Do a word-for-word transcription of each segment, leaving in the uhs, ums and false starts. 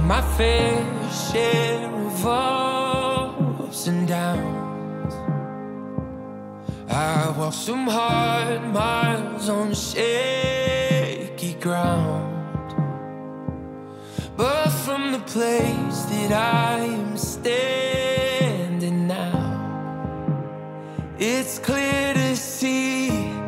my fair share of ups and downs. I walked some hard miles on shaky ground, but from the place that I am standing now, it's clear to see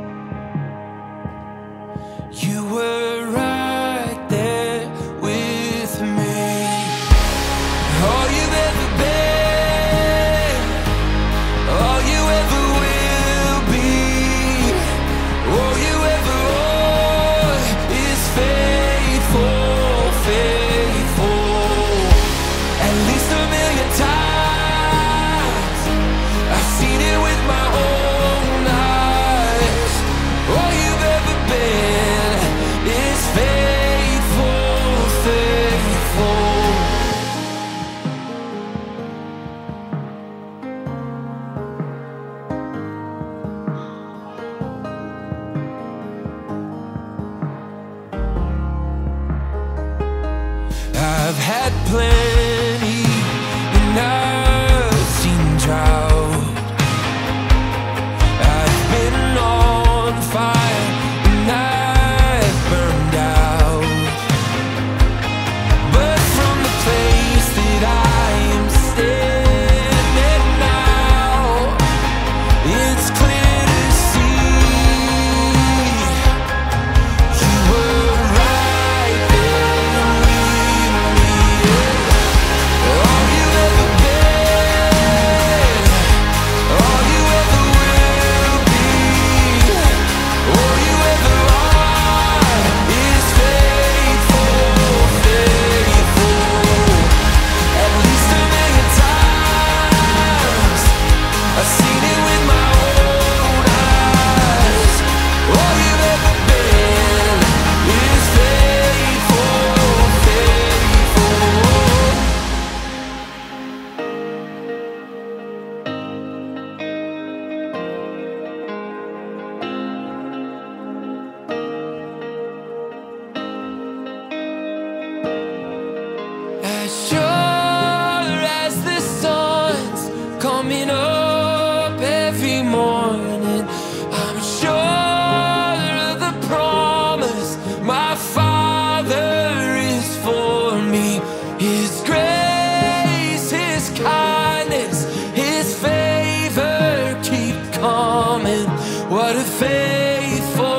you were right there with me. All you've ever been, all you ever will be, all you ever are is faithful, faithful. At least a million times I've seen it with my own eyes. All you've ever been is faithful, faithful. I've had plenty and I've seen drought. I've been on fire and I've burned out. But from the place that I am standing now, it's clear to see you were right there with me. All you ever been, all you ever will be, all you ever are is faithful, faithful. At least a million times I've seen it with my own eyes. All you've ever been is faithful, faithful. As sure as the sun's coming up every morning, I'm sure of the promise my Father is for me. His grace, His kindness, His favor keep coming. What a faithful